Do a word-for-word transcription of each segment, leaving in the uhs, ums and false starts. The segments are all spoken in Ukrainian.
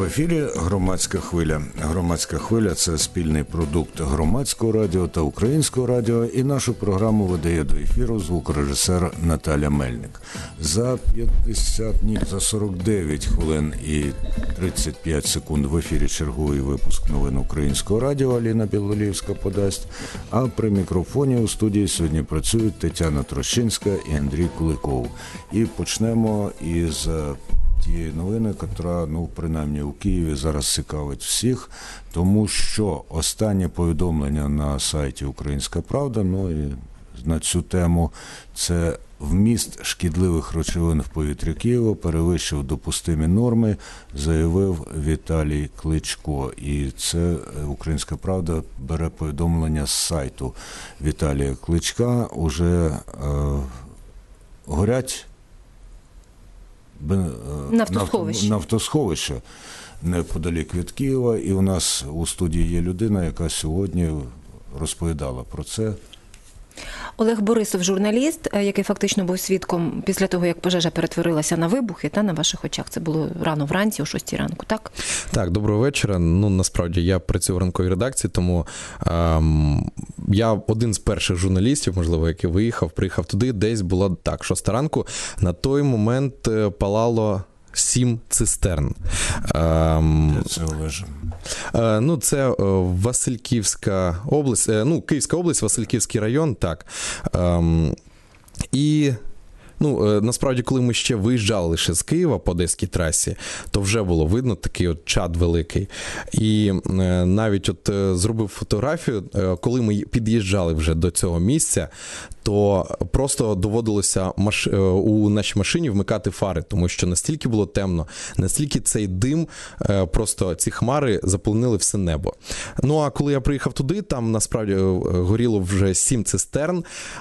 ефірі «Громадська хвиля». «Громадська хвиля» – це спільний продукт Громадського радіо та Українського радіо, і нашу програму видає до ефіру звукорежисер Наталя Мельник. За п'ятдесят, ні, за сорок дев'ять хвилин і тридцять п'ять секунд в ефірі черговий випуск новин Українського радіо Аліна Білоліївська подасть, а при мікрофоні у студії сьогодні працюють Тетяна Трощинська і Андрій Куликов. І почнемо із тієї новини, яка, ну, принаймні у Києві зараз цікавить всіх, тому що останнє повідомлення на сайті «Українська правда», ну і на цю тему, це вміст шкідливих речовин в повітрі Києва перевищив допустимі норми, заявив Віталій Кличко. І це «Українська правда» бере повідомлення з сайту Віталія Кличка. Уже е, горять Нафтосховище. Нафтосховище неподалік від Києва. І у нас у студії є людина, яка сьогодні розповідала про це. Олег Борисов, журналіст, який фактично був свідком після того, як пожежа перетворилася на вибухи, та на ваших очах. Це було рано вранці, о шостій ранку, так? Так, доброго вечора. Ну, насправді, я працюю в ранковій редакції, тому ем, я один з перших журналістів, можливо, який виїхав, приїхав туди, десь було так, шоста ранку. На той момент палало сім цистерн. Де це, Олеже? Ну, це Васильківська область, ну, Київська область, Васильківський район, так. І, ну, насправді, коли ми ще виїжджали лише з Києва по Одеській трасі, то вже було видно такий от чад великий. І навіть от зробив фотографію, коли ми під'їжджали вже до цього місця, то просто доводилося маш... у нашій машині вмикати фари, тому що настільки було темно, настільки цей дим, просто ці хмари заполонили все небо. Ну, а коли я приїхав туди, там насправді горіло вже сім цистерн.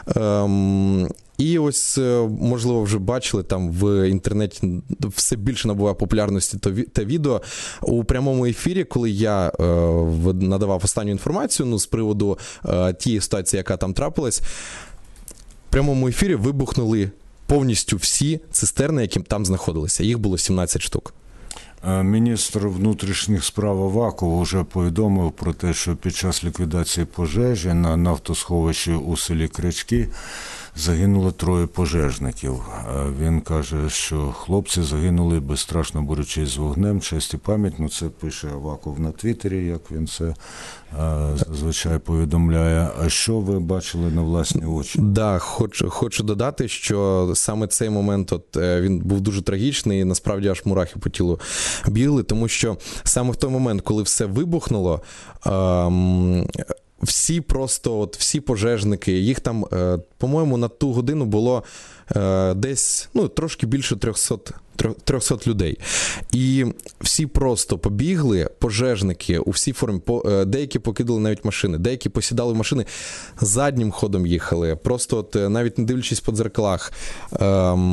І ось, можливо, вже бачили, там в інтернеті все більше набуває популярності те відео. У прямому ефірі, коли я надавав останню інформацію, ну, з приводу тієї ситуації, яка там трапилась, в прямому ефірі вибухнули повністю всі цистерни, які там знаходилися. Їх було сімнадцять штук. Міністр внутрішніх справ Аваков вже повідомив про те, що під час ліквідації пожежі на нафтосховищі у селі Крячки загинуло троє пожежників. Він каже, що хлопці загинули безстрашно борючись з вогнем, честь і пам'ять. Ну, це пише Аваков на Твіттері, як він це зазвичай повідомляє. А що ви бачили на власні очі? Да, хочу, хочу додати, що саме цей момент, от, він був дуже трагічний, і насправді аж мурахи по тілу бігли, тому що саме в той момент, коли все вибухнуло, ем, всі просто, от всі пожежники, їх там, е, по-моєму, на ту годину було е, десь, ну, трошки більше трьохсот людей. І всі просто побігли, пожежники у всій формі, по, е, деякі покидали навіть машини, деякі посідали в машини, заднім ходом їхали, просто от, навіть не дивлячись по дзеркалах, е,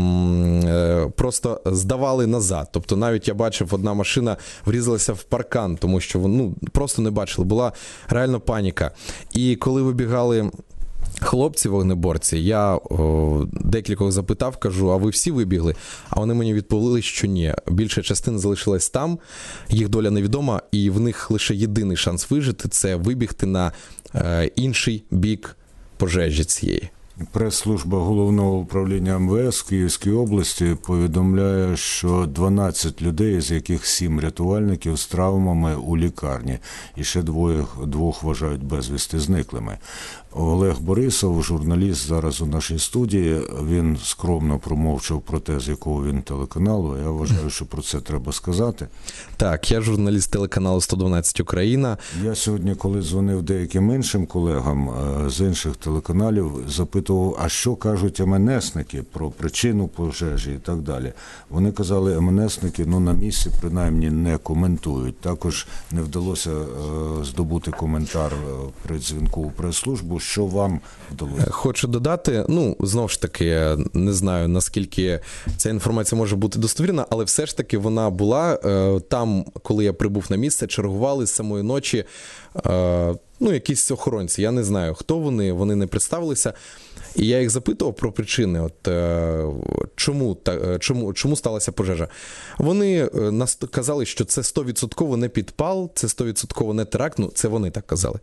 е, просто здавали назад. Тобто навіть я бачив, одна машина врізалася в паркан, тому що ну, просто не бачили, була реально паніка. І коли вибігали хлопці-вогнеборці, я о, декількох запитав, кажу, а ви всі вибігли? А вони мені відповіли, що ні. Більша частина залишилась там, їх доля невідома, і в них лише єдиний шанс вижити – це вибігти на е, інший бік пожежі цієї. Прес-служба Головного управління ем ве ес в Київській області повідомляє, що дванадцять людей, з яких сім рятувальників з травмами у лікарні, і ще двоє, двох вважають безвісти зниклими. Олег Борисов, журналіст, зараз у нашій студії, він скромно промовчав про те, з якого він телеканалу. Я вважаю, що про це треба сказати. Так, я журналіст телеканалу сто дванадцять Україна. Я сьогодні, коли дзвонив деяким іншим колегам з інших телеканалів, запитував, а що кажуть ем ен есники про причину пожежі і так далі. Вони казали, ем ен есники, ну, на місці принаймні не коментують. Також не вдалося здобути коментар при дзвінку у прес-службу. Що вам вдалося? Хочу додати, ну, знову ж таки, я не знаю, наскільки ця інформація може бути достовірна, але все ж таки вона була там, коли я прибув на місце, чергували з самої ночі ну, якісь охоронці, я не знаю, хто вони, вони не представилися. І я їх запитував про причини, от, е, чому, та, чому, чому сталася пожежа. Вони е, нас казали, що це сто відсотків не підпал, це сто відсотків не теракт, ну це вони так казали.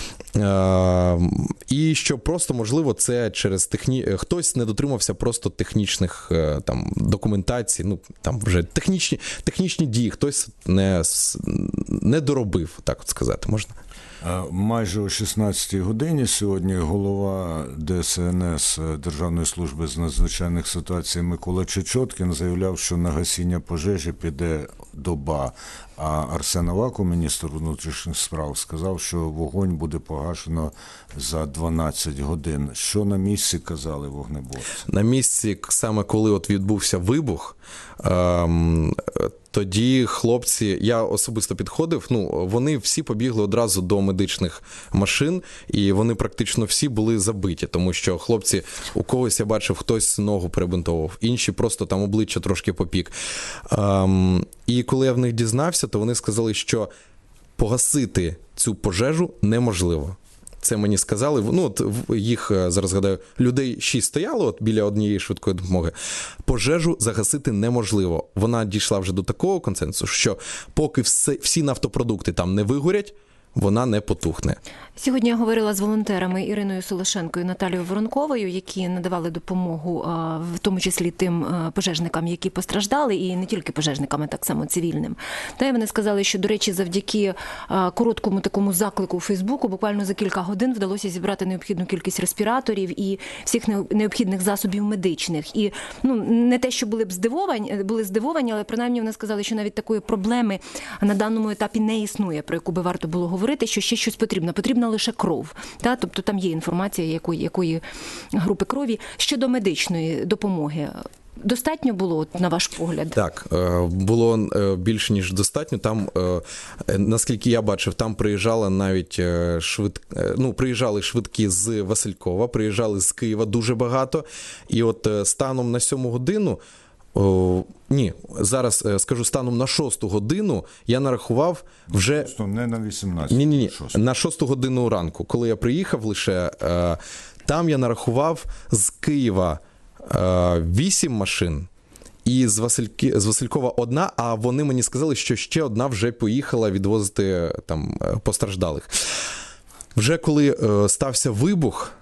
Е, і що просто, можливо, це через техні... хтось не дотримався просто технічних е, там, документацій, ну там вже технічні, технічні дії, хтось не, не доробив, так от сказати, можна? Майже о шістнадцятій годині сьогодні голова Де С Ен Ес Державної служби з надзвичайних ситуацій Микола Чечоткін заявляв, що на гасіння пожежі піде доба. А Арсен Аваков, міністр внутрішніх справ, сказав, що вогонь буде погашено за дванадцять годин. Що на місці казали вогнеборці? На місці, саме коли от відбувся вибух, ем, тоді хлопці, я особисто підходив, ну, вони всі побігли одразу до медичних машин, і вони практично всі були забиті, тому що хлопці, у когось я бачив, хтось ногу перебинтовував, інші просто там обличчя трошки попік. Ем, і коли я в них дізнався, то вони сказали, що погасити цю пожежу неможливо. Це мені сказали, ну от їх, зараз згадаю, людей шість стояло от біля однієї швидкої допомоги. Пожежу загасити неможливо. Вона дійшла вже до такого консенсусу, що поки все, всі нафтопродукти там не вигорять, вона не потухне. Сьогодні я говорила з волонтерами Іриною Солошенко і Наталією Воронковою, які надавали допомогу, в тому числі тим пожежникам, які постраждали, і не тільки пожежникам, а так само цивільним. Та й вони сказали, що, до речі, завдяки короткому такому заклику у Фейсбуку буквально за кілька годин вдалося зібрати необхідну кількість респіраторів і всіх необхідних засобів медичних. І ну, не те, що були б здивовані, були здивовані, але принаймні вони сказали, що навіть такої проблеми на даному етапі не існує, про яку би варто було говорити, що ще щось потрібно. Потрібна лише кров. Та? Тобто там є інформація, якої, якої групи крові. Щодо медичної допомоги, достатньо було, на ваш погляд? Так, було більше, ніж достатньо. Там, наскільки я бачив, там приїжджали навіть швид... ну, приїжджали швидкі з Василькова, приїжджали з Києва дуже багато. І от станом на сьому годину О, ні, зараз е, скажу, станом на шосту годину я нарахував вже... Просто не на вісімнадцяту. Ні, ні, ні, на шосту годину ранку. Коли я приїхав лише, е, там я нарахував з Києва е, вісім машин і з, Васильки, з Василькова одна, а вони мені сказали, що ще одна вже поїхала відвозити там постраждалих. Вже коли е, стався вибух,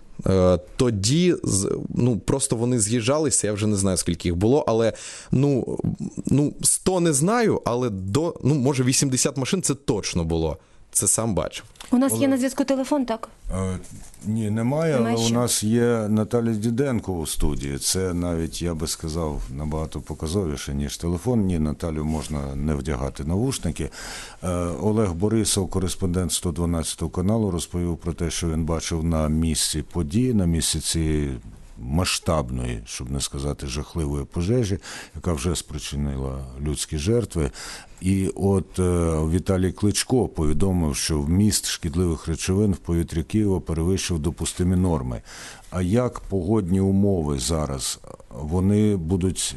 тоді, ну, просто вони з'їжджалися, я вже не знаю, скільки їх було, але, ну, ну сто не знаю, але до, ну, може, вісімдесят машин це точно було. Це сам бачив. У нас є на зв'язку телефон, так? Е, ні, немає, немає, але що? У нас є Наталя Діденко у студії. Це навіть, я би сказав, набагато показовіше, ніж телефон. Ні, Наталю можна не вдягати навушники. Е, Олег Борисов, кореспондент сто дванадцятого каналу, розповів про те, що він бачив на місці події, на місці цієї масштабної, щоб не сказати жахливої пожежі, яка вже спричинила людські жертви. І от е, Віталій Кличко повідомив, що вміст шкідливих речовин в повітрі Києва перевищив допустимі норми. А як погодні умови зараз? Вони будуть,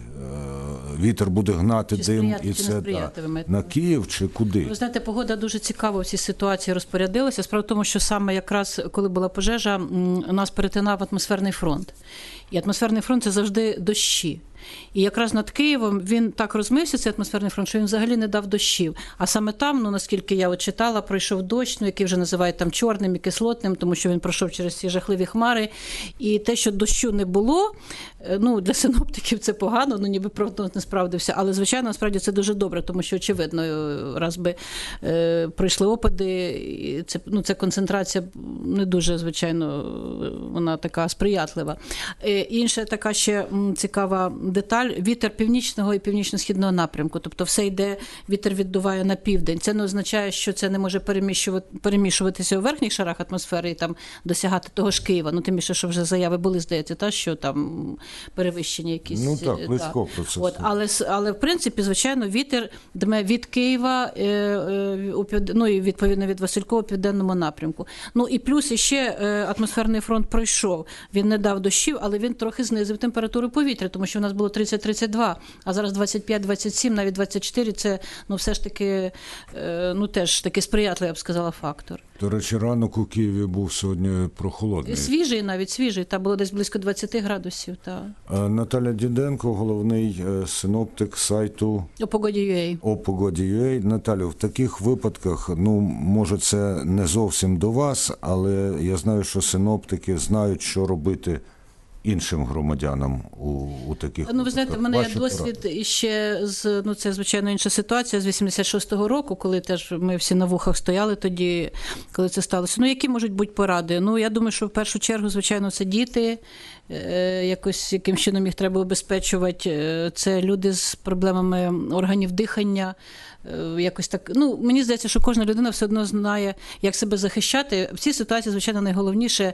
е, вітер буде гнати чи дим, сприяти, і чи це да, на Київ чи куди? Ви знаєте, погода дуже цікаво в цій ситуації розпорядилася. Справа в тому, що саме якраз коли була пожежа, у нас перетинав атмосферний фронт. І атмосферний фронт – це завжди дощі. І якраз над Києвом він так розмився, цей атмосферний фронт, що він взагалі не дав дощів. А саме там, ну наскільки я от читала, пройшов дощ, ну, який вже називають там чорним і кислотним, тому що він пройшов через ці жахливі хмари. І те, що дощу не було, ну для синоптиків це погано, ну ніби прогноз не справдився. Але, звичайно, насправді це дуже добре, тому що, очевидно, раз би е, пройшли опади, це, ну, це концентрація не дуже, звичайно, вона така сприятлива. Е, інша така ще цікава деталь – вітер північного і північно-східного напрямку. Тобто все йде, вітер віддуває на південь. Це не означає, що це не може переміщувати, перемішуватися у верхніх шарах атмосфери і там досягати того ж Києва. Ну, тим більше, що вже заяви були, здається, та, що там перевищення якісь. Ну так, близько про це. От, але, але, в принципі, звичайно, вітер дме від Києва, е, е, у, ну, і відповідно від Василькова у південному напрямку. Ну, і плюс іще е, атмосферний фронт пройшов. Він не дав дощів, але він трохи знизив температуру повітря, тому що у нас було тридцять тридцять два, а зараз двадцять п'ять двадцять сім, навіть двадцять чотири – це, ну, все ж таки, ну, теж такий сприятливий, я б сказала, фактор. До речі, ранок у Києві був сьогодні прохолодний. Свіжий навіть, свіжий, та було десь близько двадцять градусів. Та. Наталя Діденко, головний синоптик сайту О погоді.ua. О погоді.ua. Наталю, в таких випадках, ну, може, це не зовсім до вас, але я знаю, що синоптики знають, що робити іншим громадянам у, у таких Ну, ви знаєте, в мене Ваші є досвід поради. ще з, ну, це, звичайно, інша ситуація, з вісімдесят шостого року, коли теж ми всі на вухах стояли тоді, коли це сталося. Ну, які можуть бути поради? Ну, я думаю, що в першу чергу, звичайно, це діти, е, якось, яким чином їх треба обезпечувати. Це люди з проблемами органів дихання, якось так. Ну, мені здається, що кожна людина все одно знає, як себе захищати. В цій ситуації, звичайно, найголовніше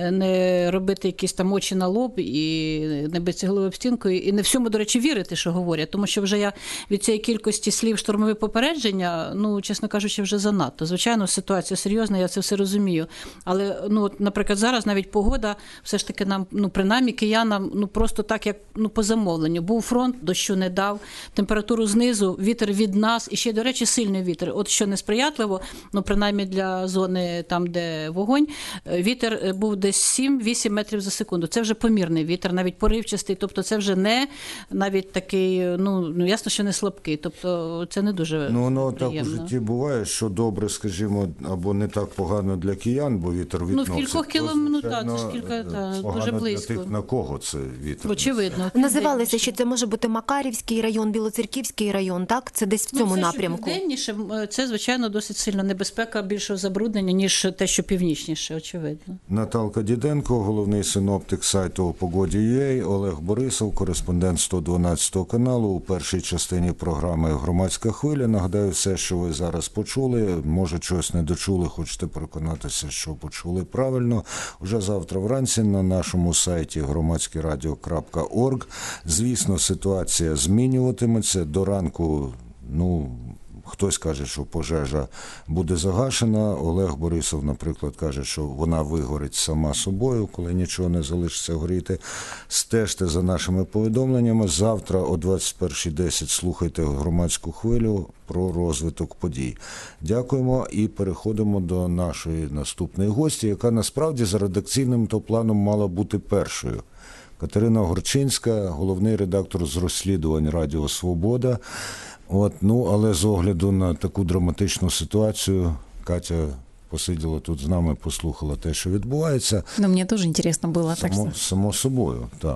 не робити якісь там очі на лоб і не битися головою об стінку, і не всьому, до речі, вірити, що говорять. Тому що вже я від цієї кількості слів штурмові попередження, ну, чесно кажучи, вже занадто. Звичайно, ситуація серйозна, я це все розумію. Але, ну, от, наприклад, зараз навіть погода все ж таки нам, ну, принаймні, киянам, ну, просто так, як, ну, по замовленню. Був фронт, дощу не дав, температуру знизу, вітер від нас, і ще, до речі, сильний вітер. От що несприятливо, ну, принаймні для зони там, де вогонь, вітер був десь сім-вісім метрів за секунду. Це вже помірний вітер, навіть поривчастий, тобто це вже не навіть такий, ну, ну ясно, що не слабкий, тобто це не дуже Ну, воно так у приємно. житті буває, що добре, скажімо, або не так погано для киян, бо вітер відносить. Ну, в кількох кілометрах, ну, так, це ж кілька, та, дуже близько. Для тих, на кого це вітер. Очевидно. Називалося, що це може бути Макарівський район, Білоцерківський район, так? Це десь в цьому Ну, це, напрямку. Що південніше, це, звичайно, досить сильна небезпека більшого забруднення, ніж те, що північніше, очевидно. Наталка Діденко, головний синоптик сайту О погоді.ua, Олег Борисов, кореспондент сто дванадцятого каналу у першій частині програми «Громадська хвиля». Нагадаю, все, що ви зараз почули, може, щось не дочули, хочете переконатися, що почули правильно. Уже завтра вранці на нашому сайті громадське радіо крапка орг. Звісно, ситуація змінюватиметься. До ранку, ну, хтось каже, що пожежа буде загашена. Олег Борисов, наприклад, каже, що вона вигорить сама собою, коли нічого не залишиться горіти. Стежте за нашими повідомленнями. Завтра о двадцять перша десять слухайте «Громадську хвилю» про розвиток подій. Дякуємо і переходимо до нашої наступної гості, яка насправді за редакційним то планом мала бути першою. Катерина Горчинська, головний редактор з розслідувань Радіо Свобода. От, ну, але з огляду на таку драматичну ситуацію, Катя посиділа тут з нами, послухала те, що відбувається. Ну, мені теж інтересно було. Само, так що... само собою, так.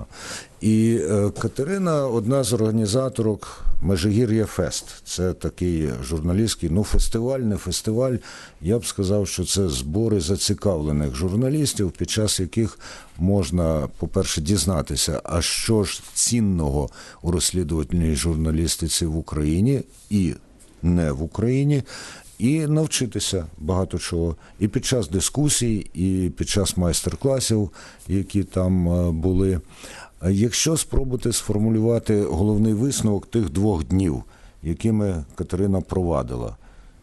І е, Катерина – одна з організаторок Межигір'я Фест. Це такий журналістський, ну, фестиваль, не фестиваль. Я б сказав, що це збори зацікавлених журналістів, під час яких можна, по-перше, дізнатися, а що ж цінного у розслідувальній журналістиці в Україні і не в Україні, і навчитися багато чого. І під час дискусій, і під час майстер-класів, які там були. Якщо спробувати сформулювати головний висновок тих двох днів, якими Катерина провадила,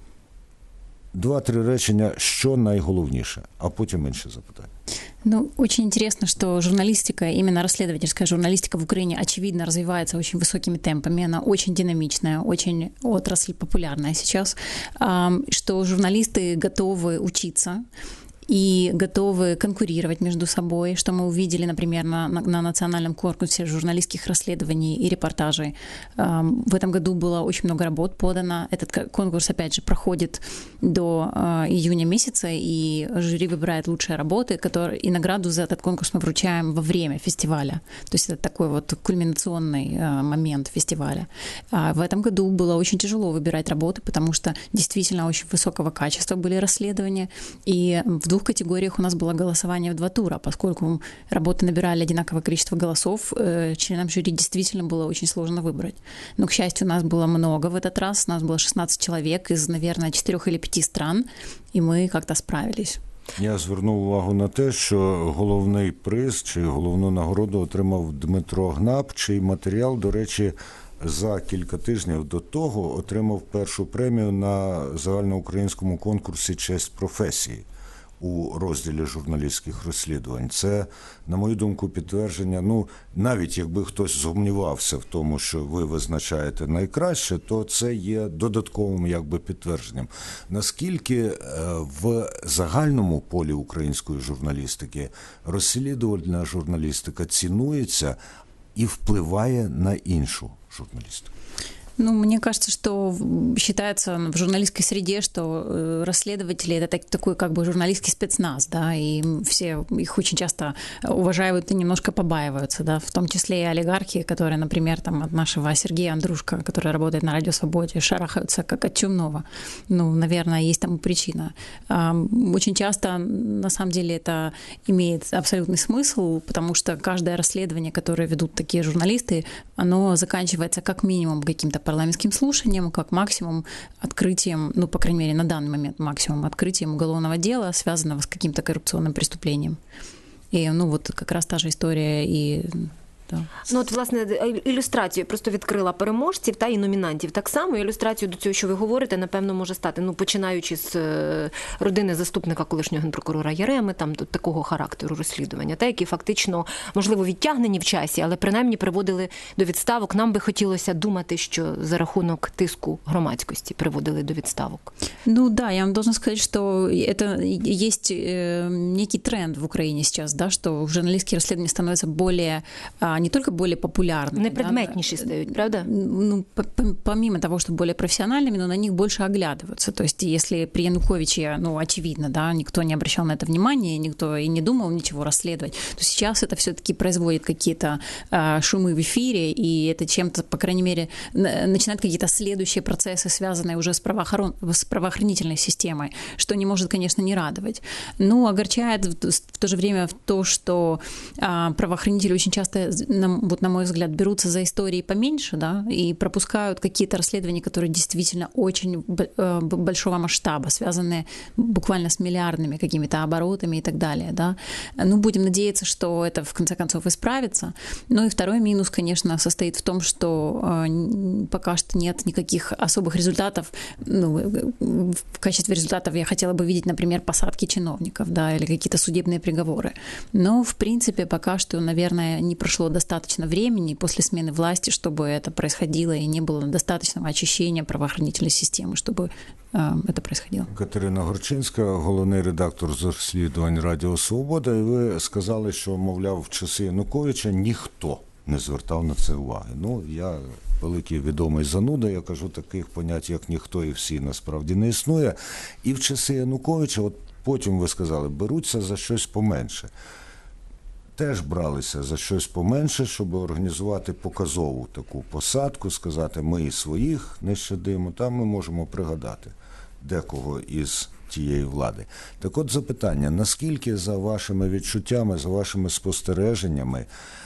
два-три речення, що найголовніше, а потім інше запитання. Ну, очень интересно, что журналистика, именно расследовательская журналистика в Украине, очевидно, развивается очень высокими темпами. Она очень динамичная, очень отрасль популярная сейчас, что журналисты готовы учиться и готовы конкурировать между собой, что мы увидели, например, на, на, на национальном конкурсе журналистских расследований и репортажей. В этом году было очень много работ подано. Этот конкурс, опять же, проходит до июня месяца, и жюри выбирает лучшие работы, которые, и награду за этот конкурс мы вручаем во время фестиваля. То есть это такой вот кульминационный момент фестиваля. В этом году было очень тяжело выбирать работы, потому что действительно очень высокого качества были расследования, и в двух категориях у нас было голосование в два тура, поскольку работы набирали одинаковое количество голосов, членам жюри действительно было очень сложно выбрать. Но, к счастью, у нас было много в этот раз, у нас было шестнадцать человек из, наверное, четырех или пяти стран, и мы как-то справились. Я звернув увагу на те, що головний приз чи головну нагороду отримав Дмитро Гнап, чий матеріал, до речі, за кілька тижнів до того отримав першу премію на загальноукраїнському конкурсі «Честь професії». у розділі журналістських розслідувань. Це, на мою думку, підтвердження, ну, навіть якби хтось сумнівався в тому, що ви визначаєте найкраще, то це є додатковим якби підтвердженням. Наскільки в загальному полі української журналістики розслідувальна журналістика цінується і впливає на іншу журналістику? Ну, мне кажется, что считается в журналистской среде, что расследователи – это так, такой как бы журналистский спецназ, да, и все их очень часто уважают и немножко побаиваются, да, в том числе и олигархи, которые, например, там от нашего Сергея Андрушка, который работает на Радио Свободе, шарахаются как от чумного. Ну, наверное, есть тому причина. Очень часто, на самом деле, это имеет абсолютный смысл, потому что каждое расследование, которое ведут такие журналисты, оно заканчивается как минимум каким-то парламентским слушанием, как максимум открытием, ну, по крайней мере, на данный момент максимум открытием уголовного дела, связанного с каким-то коррупционным преступлением. И, ну, вот как раз та же история и... Ну, от, власне, ілюстрацію просто відкрила переможців та і номінантів. Так само ілюстрацію до цього, що ви говорите, напевно, може стати, ну, починаючи з родини заступника колишнього генпрокурора Яреми, там, до такого характеру розслідування, та, які фактично, можливо, відтягнені в часі, але принаймні приводили до відставок. Нам би хотілося думати, що за рахунок тиску громадськості приводили до відставок. Ну, да, я вам должна сказать, что это есть некий тренд в Украине сейчас, да, что журналистские расследования становятся более... не только более популярными. Непредметнейшие да, стают, правда? Ну, помимо того, что более профессиональными, но на них больше оглядываются. То есть если при Януковиче, ну, очевидно, да, никто не обращал на это внимания, никто и не думал ничего расследовать, то сейчас это все-таки производит какие-то а, шумы в эфире, и это чем-то, по крайней мере, начинает какие-то следующие процессы, связанные уже с, правоохран... с правоохранительной системой, что не может, конечно, не радовать. Ну, огорчает в, в то же время то, что а, правоохранители очень часто, на, вот на мой взгляд, берутся за истории поменьше, да, и пропускают какие-то расследования, которые действительно очень большого масштаба, связанные буквально с миллиардными какими-то оборотами и так далее, да. Ну, будем надеяться, что это в конце концов исправится. Ну и второй минус, конечно, состоит в том, что э, пока что нет никаких особых результатов. Ну, в качестве результатов я хотела бы видеть, например, посадки чиновников, да, или какие-то судебные приговоры. Но, в принципе, пока что, наверное, не прошло достаточно времени после смены власти, чтобы это происходило, и не было достаточного очищения правоохранительной системы, чтобы э, это происходило. Катерина Горчинська, головний редактор з розслідувань Радіо Свобода, і ви сказали, що, мовляв, в часи Януковича ніхто не звертав на це уваги. Ну, я великий відомий зануда, я кажу, таких понять, як ніхто і всі, насправді не існує. І в часи Януковича, от потім ви сказали, беруться за щось поменше. Теж бралися за щось поменше, щоб організувати показову таку посадку, сказати, ми і своїх не щадимо, там ми можемо пригадати декого із тієї влади. Так от запитання, наскільки за вашими відчуттями, за вашими спостереженнями,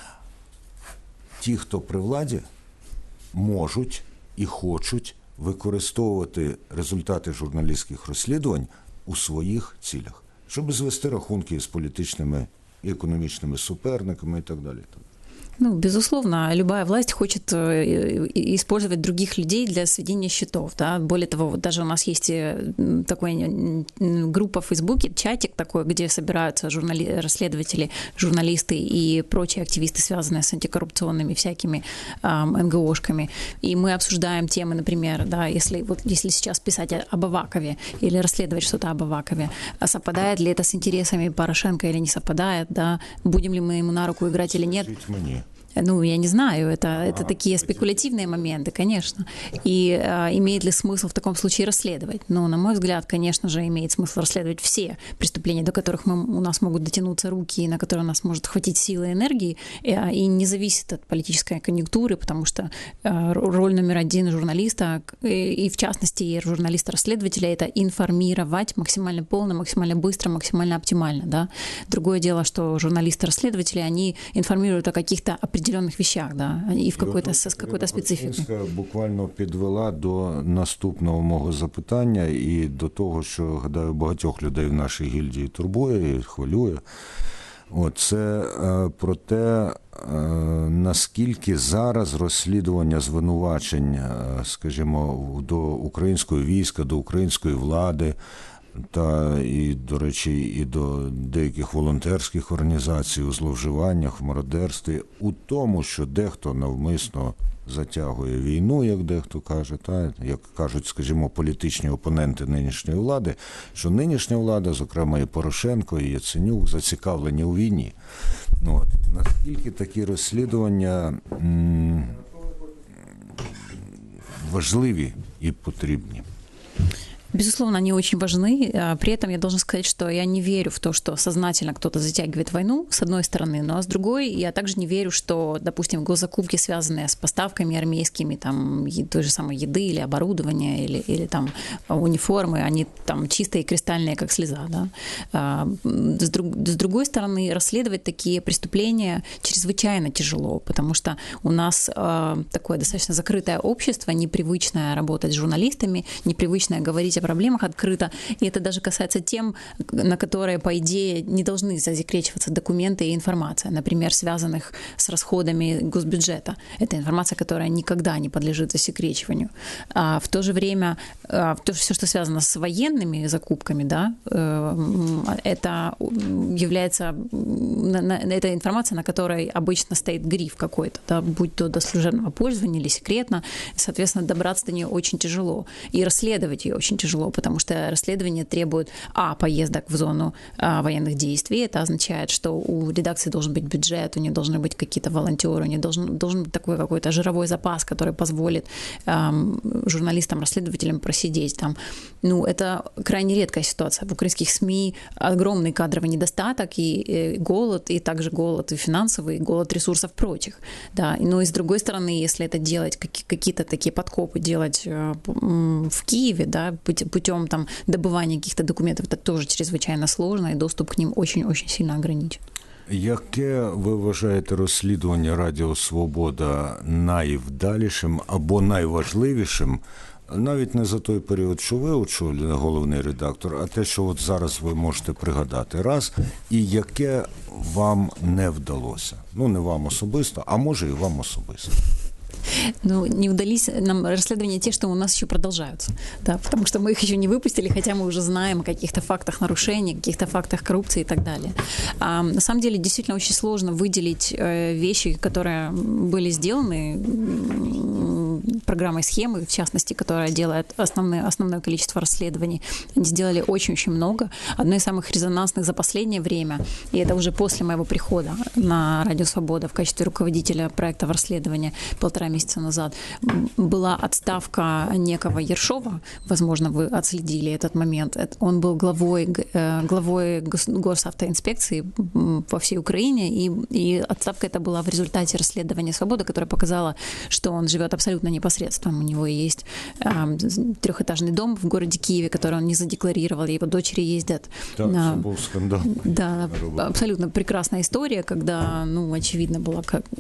ті, хто при владі, можуть і хочуть використовувати результати журналістських розслідувань у своїх цілях, щоб звести рахунки з політичними и экономичными соперниками и так далее. Ну, безусловно, любая власть хочет использовать других людей для сведения счетов. Да? Более того, вот даже у нас есть такая группа в Фейсбуке, чатик такой, где собираются журнали... расследователи, журналисты и прочие активисты, связанные с антикоррупционными всякими эм, эн гэ ошками. И мы обсуждаем темы, например, да, если, вот, если сейчас писать об Авакове или расследовать что-то об Авакове, совпадает ли это с интересами Порошенко или не совпадает, да? Будем ли мы ему на руку играть или нет. Ну, я не знаю, это, это такие спекулятивные моменты, конечно. И а, имеет ли смысл в таком случае расследовать? Ну, на мой взгляд, конечно же, имеет смысл расследовать все преступления, до которых мы, у нас могут дотянуться руки, и на которые у нас может хватить силы и энергии, и, и не зависит от политической конъюнктуры, потому что а, роль номер один журналиста, и, и в частности и журналиста-расследователя, это информировать максимально полно, максимально быстро, максимально оптимально, да. Другое дело, что журналисты-расследователи, они информируют о каких-то определенных определенных вещах, да, и в какой-то, с какой-то спецификой. Буквально підвела до наступного мого запитання і до того, що, гадаю, багатьох людей в нашій гільдії турбує і хвилює. От, це е, про те, е, наскільки зараз розслідування звинувачень, е, скажімо, до українського війська, до української влади, та і, до речі, і до деяких волонтерських організацій у зловживаннях, в мародерстві, у тому, що дехто навмисно затягує війну, як дехто каже, та, як кажуть, скажімо, політичні опоненти нинішньої влади, що нинішня влада, зокрема і Порошенко, і Яценюк, зацікавлені у війні. Ну, от, наскільки такі розслідування м- важливі и потребны? Безусловно, они очень важны. При этом я должна сказать, что я не верю в то, что сознательно кто-то затягивает войну, с одной стороны, но с другой я также не верю, что, допустим, госзакупки, связанные с поставками армейскими, там, той же самой еды или оборудования, или, или там униформы, они там чистые и кристальные, как слеза. Да? С, друг, с другой стороны, расследовать такие преступления чрезвычайно тяжело, потому что у нас такое достаточно закрытое общество, непривычное работать с журналистами, непривычное говорить о проблемах открыто, и это даже касается тем, на которые, по идее, не должны засекречиваться документы и информация, например, связанных с расходами госбюджета. Это информация, которая никогда не подлежит засекречиванию. А в то же время то, все, что связано с военными закупками, да, это является это информация, на которой обычно стоит гриф какой-то, да, будь то до служебного пользования или секретно, соответственно, добраться до нее очень тяжело, и расследовать ее очень тяжело. Тяжело, потому что расследование требует, а, поездок в зону а, военных действий, это означает, что у редакции должен быть бюджет, у нее должны быть какие-то волонтеры, у нее должен, должен быть такой какой-то жировой запас, который позволит эм, журналистам, расследователям просидеть там. Ну, это крайне редкая ситуация. В украинских СМИ огромный кадровый недостаток и, и голод, и также голод и финансовый, и голод ресурсов прочих. Да. Но и с другой стороны, если это делать, какие-то такие подкопы делать э, в Киеве, да, путем там добывания каких-то документов, это тоже чрезвычайно сложно, и доступ к ним очень-очень сильно ограничен. Яке ви вважаєте розслідування Радіо Свобода найвдалішим або найважливішим, навіть не за той період, що ви очолюєте, головний редактор, а те, що от зараз ви можете пригадати раз, і яке вам не вдалося? Ну, не вам особисто, а може і вам особисто. Ну, не удались нам расследования те, что у нас еще продолжаются, да, потому что мы их еще не выпустили, хотя мы уже знаем о каких-то фактах нарушений, каких-то фактах коррупции и так далее. А, на самом деле, действительно очень сложно выделить э, вещи, которые были сделаны программой «Схемы», в частности, которая делает основное, основное количество расследований. Они сделали очень-очень много. Одно из самых резонансных за последнее время, и это уже после моего прихода на Радио Свобода в качестве руководителя проекта расследования полтора месяца назад, была отставка некого Ершова. Возможно, вы отследили этот момент. Он был главой, главой госавтоинспекции по всей Украине, и, и отставка эта была в результате расследования «Свобода», которое показало, что он живет абсолютно непосредством. У него есть э, трехэтажный дом в городе Киеве, который он не задекларировал, его дочери ездят. Да, на... это был скандал. Да, абсолютно прекрасная история, когда, ну, очевидно, была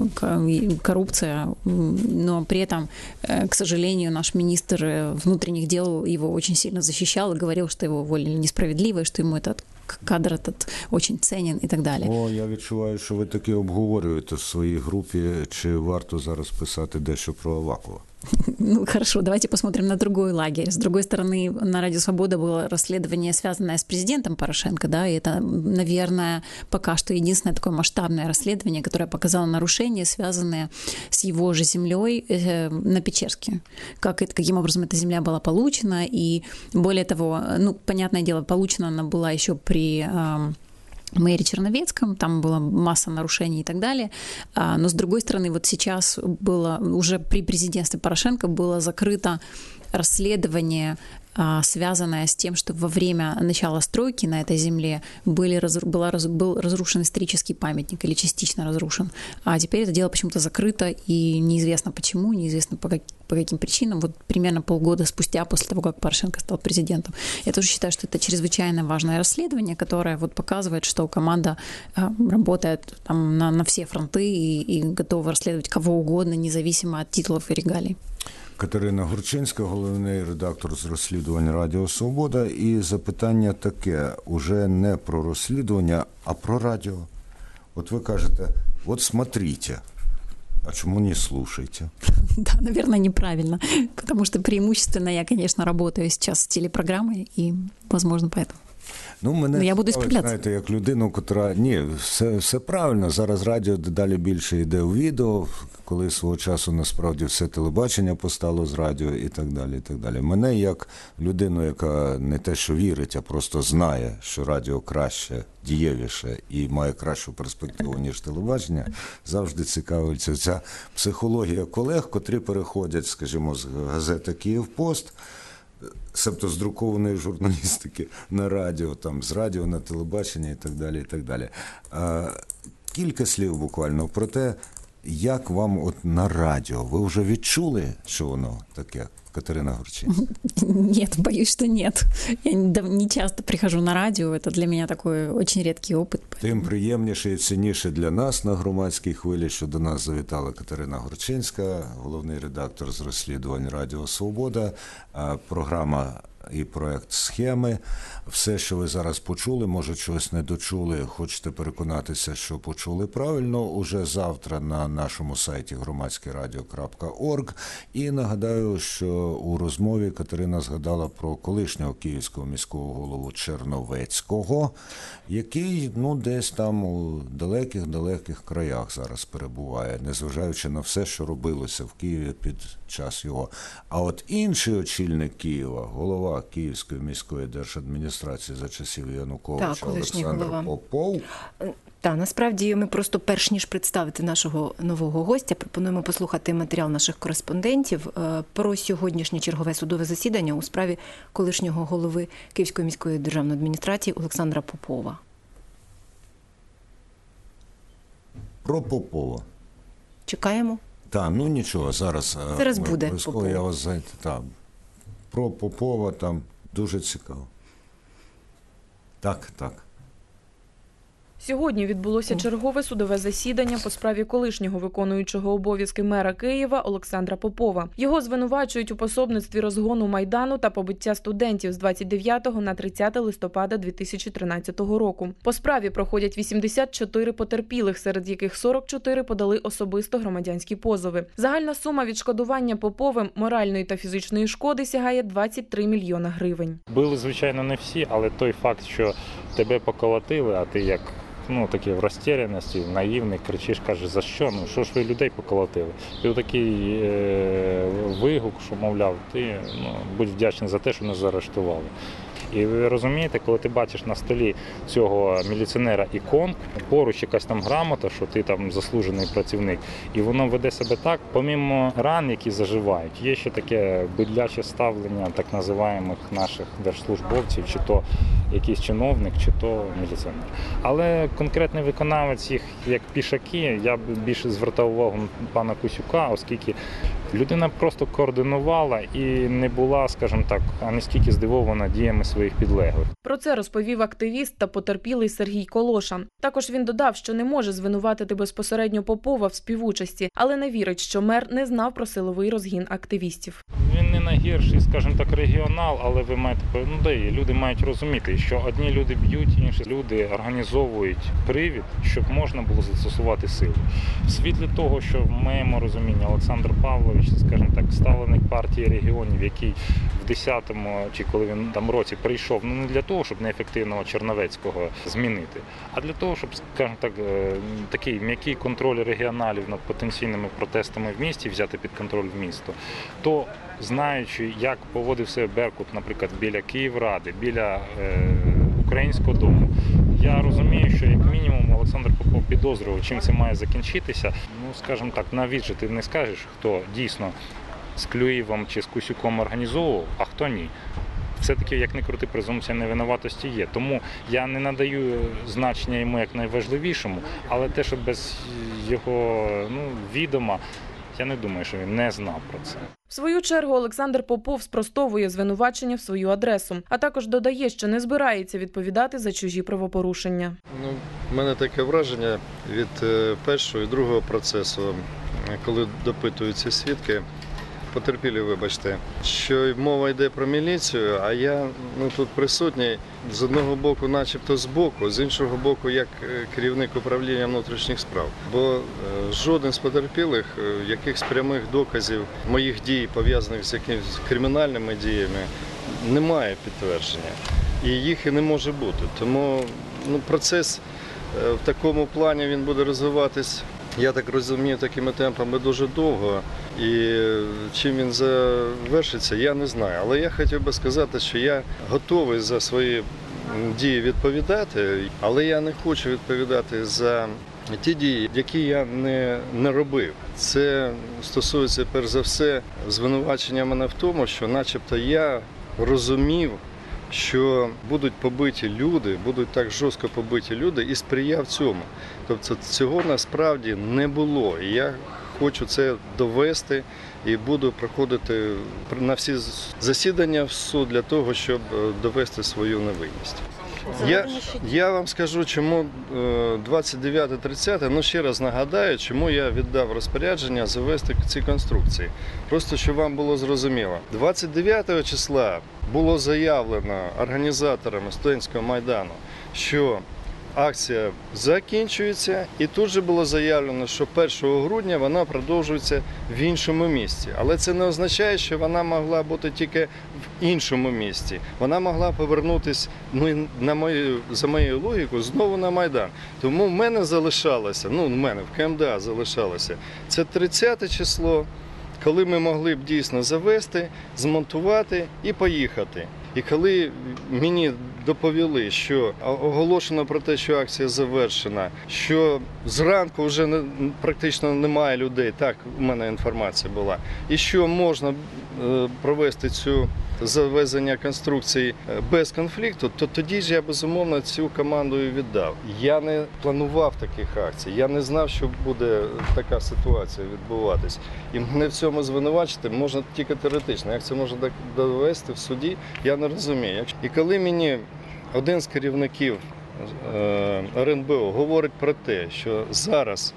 коррупция, но при этом, к сожалению, наш министр внутренних дел его очень сильно защищал и говорил, что его уволили несправедливо, и что ему этот кадр этот очень ценен і так далі. О, я відчуваю, що ви таки обговорюєте в своїй групі, чи варто зараз писати дещо про Авакова. Ну, хорошо, давайте посмотрим на другой лагерь. С другой стороны, на Радио Свобода было расследование, связанное с президентом Порошенко, да, и это, наверное, пока что единственное такое масштабное расследование, которое показало нарушения, связанные с его же землей э, на Печерске. Как это, каким образом эта земля была получена, и более того, ну, понятное дело, получена она была еще при... Э, мэре Черновецком, там была масса нарушений и так далее. Но, с другой стороны, вот сейчас было, уже при президентстве Порошенко было закрыто расследование, связанное с тем, что во время начала стройки на этой земле были, была, был разрушен исторический памятник или частично разрушен. А теперь это дело почему-то закрыто, и неизвестно почему, неизвестно по, как, по каким причинам. Вот примерно полгода спустя, после того, как Порошенко стал президентом. Я тоже считаю, что это чрезвычайно важное расследование, которое вот показывает, что команда работает там на, на все фронты и, и готова расследовать кого угодно, независимо от титулов и регалий. Катерина Гурчинська, головний редактор з розслідувань Радіо Свобода. І запитання таке, уже не про розслідування, а про радіо. От ви кажете, от смотрите, А чему не слушаете? Да, наверное, неправильно, потому что преимущественно я, конечно, работаю сейчас с телепрограммой, и, возможно, поэтому. Ну, мене, ну, я буду цікавить, знаєте, як людину, котра... Ні, все, все правильно, зараз радіо дедалі більше йде у відео, коли свого часу насправді все телебачення постало з радіо і так далі, і так далі. Мене як людину, яка не те, що вірить, а просто знає, що радіо краще, дієвіше і має кращу перспективу, ніж телебачення, завжди цікавиться ця психологія колег, котрі переходять, скажімо, з газети «Київпост», себто з друкованої журналістики на радіо, там, з радіо на телебачення і так далі, і так далі. А, кілька слів буквально про те, як вам от на радіо, ви вже відчули, що воно таке, Катерина Горчинська? Нет, боюсь, что нет. Я не часто прихожу на радио, это для меня такой очень редкий опыт. Тим приємніше і цінніше для нас на громадській хвилі, що до нас завітала Катерина Горчинська, головний редактор з розслідувань Радіо Свобода, програма і проект «Схеми». Все, що ви зараз почули, може чогось не дочули, хочете переконатися, що почули правильно, уже завтра на нашому сайті громадське радіо крапка орг. І нагадаю, що у розмові Катерина згадала про колишнього київського міського голову Черновецького, який, ну, десь там у далеких-далеких краях зараз перебуває, незважаючи на все, що робилося в Києві під час його. А от інший очільник Києва, голова Київської міської держадміністрації за часів Януковича, так, Олександр голова. Попов. Так, насправді ми просто перш ніж представити нашого нового гостя, пропонуємо послухати матеріал наших кореспондентів про сьогоднішнє чергове судове засідання у справі колишнього голови Київської міської державної адміністрації Олександра Попова. Про Попова. Чекаємо. Так, ну нічого, зараз, зараз буде Попов. Я вас знайду, так. Про Попова там дуже цікаво. Так, так. Сьогодні відбулося чергове судове засідання по справі колишнього виконуючого обов'язки мера Києва Олександра Попова. Його звинувачують у пособництві розгону Майдану та побиття студентів з двадцять дев'ятого на тридцяте листопада дві тисячі тринадцятого року. По справі проходять вісімдесят чотири потерпілих, серед яких сорок чотири подали особисто громадянські позови. Загальна сума відшкодування Поповим моральної та фізичної шкоди сягає двадцять три мільйона гривень. Були, звичайно, не всі, але той факт, що тебе поколотили, а ти як ну, такі в розтіряності, наївний, кричиш, кажеш, за що? Ну, що ж ви людей поколотили? І отакий е- вигук, що, мовляв, ти ну, будь вдячний за те, що нас заарештували. І ви розумієте, коли ти бачиш на столі цього міліціонера іконку, поруч якась там грамота, що ти там заслужений працівник, і воно веде себе так, помімо ран, які заживають, є ще таке бидляче ставлення так називаємих наших держслужбовців, чи то якийсь чиновник, чи то міліціонер. Але конкретний виконавець їх як пішаки, я б більше звертав увагу на пана Кусюка, оскільки людина просто координувала і не була, скажімо так, а не стільки здивована діями своїх підлеглих. Про це розповів активіст та потерпілий Сергій Колоша. Також він додав, що не може звинуватити безпосередньо Попова в співучасті, але не вірить, що мер не знав про силовий розгін активістів. Він не найгірший, скажімо так, регіонал, але ви маєте, ну да, люди мають розуміти, що одні люди б'ють, інші люди організовують привід, щоб можна було застосувати силу. В світлі того, що в моєму розумінні Олександр Павлович, скажімо так, ставленик партії регіонів, який в десятому, чи коли він там році прийшов, ну не для того, щоб неефективного Черновецького змінити, а для того, щоб, скажімо так, такий м'який контроль регіоналів над потенційними протестами в місті взяти під контроль в місто, то знаючи, як поводив себе Беркут, наприклад, біля Київради, біля е, Українського дому, я розумію, що як мінімум Олександр Попов підозрював, чим це має закінчитися. Ну, скажімо так, на віджі ти не скажеш, хто дійсно з Клюєвом чи з Кусюком організовував, а хто ні. Все-таки, як не крути, презумпція невинуватості є. Тому я не надаю значення йому як найважливішому, але те, що без його ну, відома, я не думаю, що він не знав про це. В свою чергу Олександр Попов спростовує звинувачення в свою адресу, а також додає, що не збирається відповідати за чужі правопорушення. Ну, в мене таке враження від першого і другого процесу, коли допитуються свідки, потерпілі, вибачте, що мова йде про міліцію, а я ну, тут присутній з одного боку начебто з боку, з іншого боку як керівник управління внутрішніх справ. Бо жоден з потерпілих якихось прямих доказів моїх дій, пов'язаних з якимись кримінальними діями, немає підтвердження. І їх і не може бути. Тому ну, процес в такому плані він буде розвиватись, я так розумію, такими темпами дуже довго. І чим він завершиться, я не знаю. Але я хотів би сказати, що я готовий за свої дії відповідати, але я не хочу відповідати за ті дії, які я не, не робив. Це стосується, перш за все, звинувачення мене в тому, що начебто я розумів, що будуть побиті люди, будуть так жорстко побиті люди і сприяв цьому. Тобто цього насправді не було. І я хочу це довести і буду проходити на всі засідання в суд для того, щоб довести свою невинність. Я, я вам скажу, чому двадцять дев'яте тридцяте, ну ще раз нагадаю, чому я віддав розпорядження завести ці конструкції. Просто, щоб вам було зрозуміло. двадцять дев'ятого числа було заявлено організаторами студентського майдану, що акція закінчується, і тут же було заявлено, що першого грудня вона продовжується в іншому місці. Але це не означає, що вона могла бути тільки в іншому місці. Вона могла повернутися, ну, на мою, за моєю логікою, знову на Майдан. Тому в мене залишалося, ну, в мене в КМДА залишалося, це тридцяте число, коли ми могли б дійсно завести, змонтувати і поїхати. І коли мені доповіли, що оголошено про те, що акція завершена, що зранку вже не, практично немає людей, так у мене інформація була, і що можна провести цю завезення конструкцій без конфлікту, то тоді ж я, безумовно, цю команду і віддав. Я не планував таких акцій, я не знав, що буде така ситуація відбуватись. І мене в цьому звинувачити можна тільки теоретично. Як це можна довести в суді, я не розумію. І коли мені один з керівників ер ен бе о говорить про те, що зараз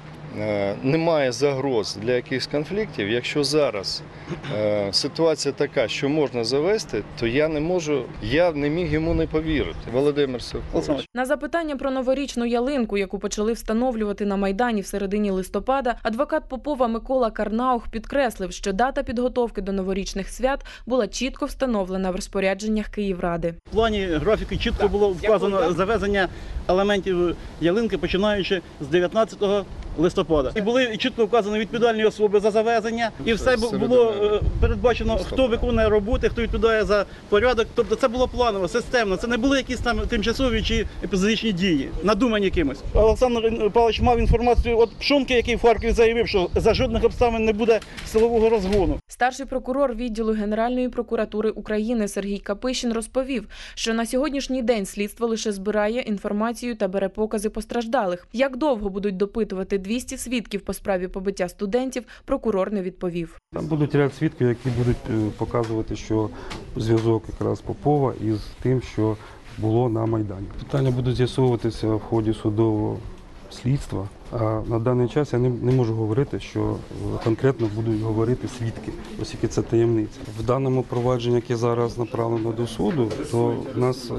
немає загроз для якихось конфліктів, якщо зараз е, ситуація така, що можна завести, то я не можу, я не міг йому не повірити. Володимир Савкович. На запитання про новорічну ялинку, яку почали встановлювати на Майдані в середині листопада, адвокат Попова Микола Карнаух підкреслив, що дата підготовки до новорічних свят була чітко встановлена в розпорядженнях Київради. В плані графіки чітко було вказано завезення елементів ялинки, починаючи з дев'ятнадцятого листопада. І були чітко вказані відповідальні особи за завезення, і все було передбачено, хто виконує роботи, хто відповідає за порядок. Тобто це було планово, системно. Це не були якісь там тимчасові чи епізодичні дії, надумані кимось. Олександр Павлович мав інформацію від Пшонки, який в Харкові заявив, що за жодних обставин не буде силового розгону. Старший прокурор відділу Генеральної прокуратури України Сергій Капишин розповів, що на сьогоднішній день слідство лише збирає інформацію та бере покази постраждалих. Як довго будуть допитувати двісті свідків по справі побиття студентів, прокурор не відповів. Там будуть ряд свідків, які будуть показувати, що зв'язок якраз Попова із тим, що було на Майдані. Питання будуть з'ясовуватися в ході судового слідства. А на даний час я не, не можу говорити, що конкретно будуть говорити свідки, оскільки це таємниця. В даному провадженні, яке зараз направлено до суду, то в нас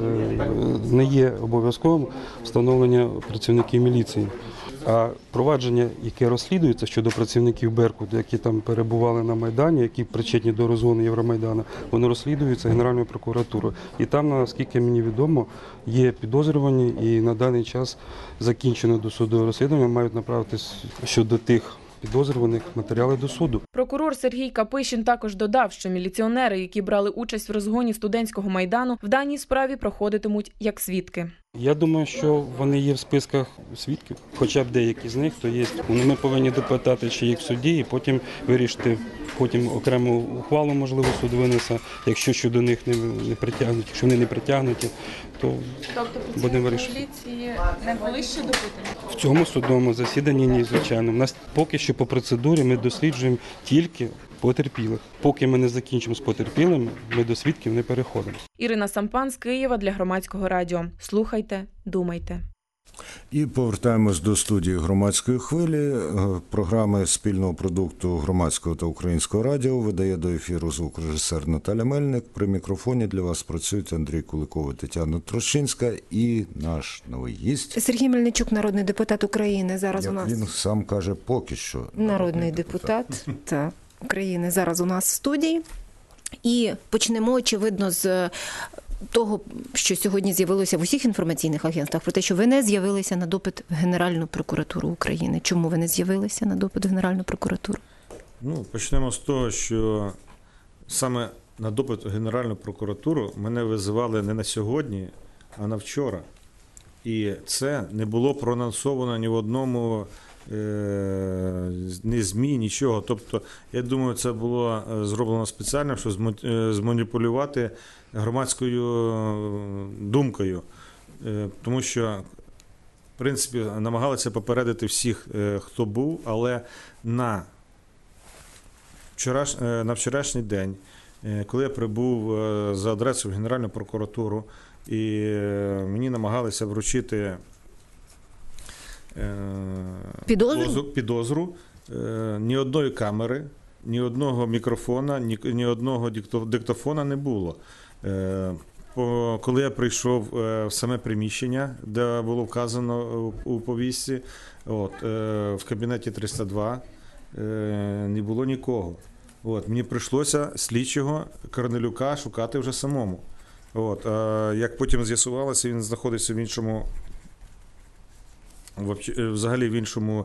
не є обов'язковим встановлення працівників міліції. А провадження, яке розслідується щодо працівників Беркуту, які там перебували на Майдані, які причетні до розгону Євромайдану, воно розслідується Генеральною прокуратурою. І там, наскільки мені відомо, є підозрювані і на даний час закінчено досудове розслідування, мають направитись щодо тих підозрюваних матеріали до суду. Прокурор Сергій Капишин також додав, що міліціонери, які брали участь в розгоні студентського Майдану, в даній справі проходитимуть як свідки. Я думаю, що вони є в списках свідків, хоча б деякі з них, то є. Ми повинні допитати, чи їх в суді, і потім вирішити, потім окрему ухвалу, можливо, суд винесе, якщо щодо них не, не притягнуті, якщо вони не притягнуті, то тобто, будемо вирішити. Поліції не були ще допитані? В цьому судовому засіданні ні, звичайно. У нас поки що по процедурі ми досліджуємо тільки потерпілих. Поки ми не закінчимо з потерпілими, ми до свідків не переходимо. Ірина Сампан з Києва для Громадського радіо. Слухайте, думайте. І повертаємось до студії громадської хвилі. Програми спільного продукту громадського та українського радіо видає до ефіру звукорежисер Наталя Мельник. При мікрофоні для вас працюють Андрій Куликов, Тетяна Трощинська і наш новий гість. Сергій Мельничук, народний депутат України. Зараз Як у нас він сам каже, поки що. Народний, народний депутат, депутат та, України зараз у нас в студії. І почнемо, очевидно, з того, що сьогодні з'явилося в усіх інформаційних агентствах, про те, що ви не з'явилися на допит в Генеральну прокуратуру України. Чому ви не з'явилися на допит в Генеральну прокуратуру? Ну, почнемо з того, що саме на допит в Генеральну прокуратуру мене визивали не на сьогодні, а на вчора. І це не було проанонсовано ні в одному ні ЗМІ, нічого. Тобто, я думаю, це було зроблено спеціально, щоб зманіпулювати громадською думкою. Тому що, в принципі, намагалися попередити всіх, хто був, але на, вчораш... на вчорашній день, коли я прибув за адресою в Генеральну прокуратуру, і мені намагалися вручити Підозру? підозру, ні одної камери, ні одного мікрофона, ні, ні одного диктофона не було. Коли я прийшов в саме приміщення, де було вказано у повістці, от, в кабінеті триста два не було нікого. От, мені прийшлося слідчого Корнелюка шукати вже самому. От, як потім з'ясувалося, він знаходиться в іншому взагалі в іншому,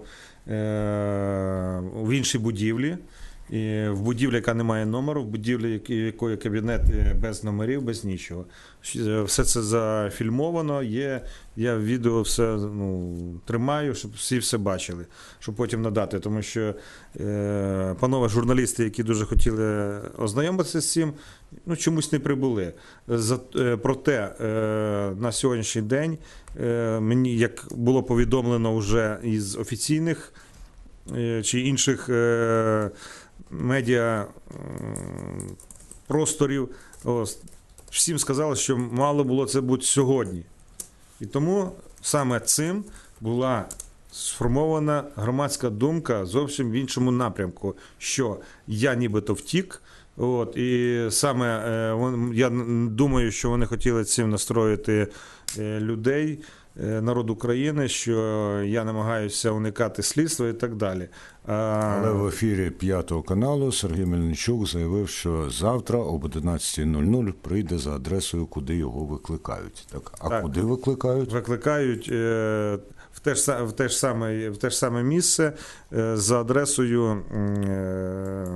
в іншій будівлі, в будівлі, яка не має номеру, в будівлі, якої кабінет без номерів, без нічого. Все це зафільмовано, є, я відео все ну, тримаю, щоб всі все бачили, щоб потім надати, тому що е, панове журналісти, які дуже хотіли ознайомитися з цим, ну, чомусь не прибули. За, е, проте е, на сьогоднішній день е, мені, як було повідомлено вже із офіційних е, чи інших е, медіа е, просторів, ось, всім сказали, що мало було це бути сьогодні. І тому саме цим була сформована громадська думка зовсім в іншому напрямку, що я нібито втік. От, і саме я думаю, що вони хотіли цим настроїти людей, народ України, що я намагаюся уникати слідства і так далі. Але в ефірі п'ятого каналу Сергій Мельничук заявив, що завтра об одинадцята нуль нуль прийде за адресою, куди його викликають. Так, а так, куди викликають? Викликають е, в, те ж, в, те ж саме, в те ж саме місце е, за адресою е,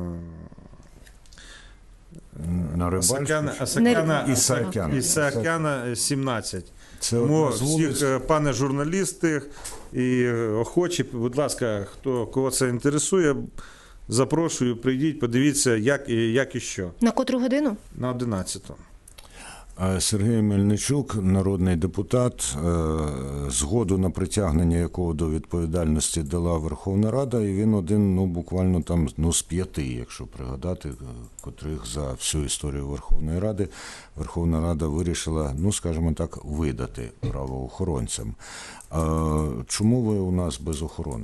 на Асакяна, Асакяна, Ісаакяна, Ісаакяна сімнадцять. Це Тому всіх, пане журналісти і охочі, будь ласка, хто кого це інтересує, запрошую, прийдіть, подивіться, як і, як і що. На котру годину? На одинадцяту. Сергій Мельничук, народний депутат, згоду на притягнення якого до відповідальності дала Верховна Рада, і він один, ну, буквально там, ну, з п'яти, якщо пригадати, котрих за всю історію Верховної Ради Верховна Рада вирішила, ну, скажімо так, видати правоохоронцям. Чому ви у нас без охорони?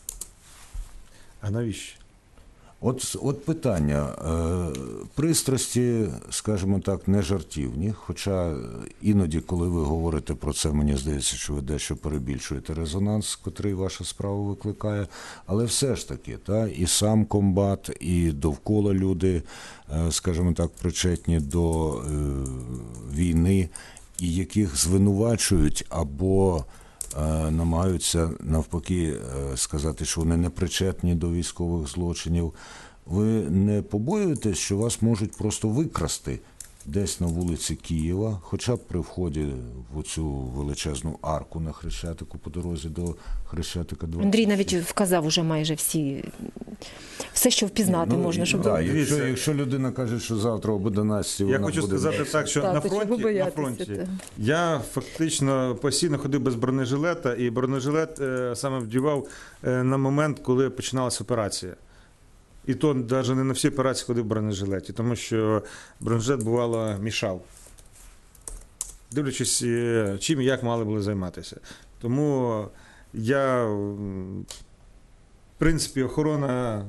А навіщо? От, от питання. Пристрасті, скажімо так, не жартівні, хоча іноді, коли ви говорите про це, мені здається, що ви дещо перебільшуєте резонанс, котрий ваша справа викликає, але все ж таки, та, і сам комбат, і довкола люди, скажімо так, причетні до е, війни, і яких звинувачують або намагаються навпаки сказати, що вони не причетні до військових злочинів. Ви не побоюєтесь, що вас можуть просто викрасти десь на вулиці Києва, хоча б при вході в цю величезну арку на Хрещатику по дорозі до Хрещатика двадцять? Андрій навіть вказав уже майже всі, все, що впізнати ну, можна, щоб... Да, якщо, якщо людина каже, що завтра об одинадцятій я вона хочу буде... сказати так, що так, на фронті, на фронті я фактично постійно ходив без бронежилета, і бронежилет е, саме вдівав е, на момент, коли починалася операція. І то навіть не на всі операції ходив в бронежилеті, тому що бронежилет, бувало, мішав. Дивлячись, чим і як мали були займатися. Тому я, в принципі, охорона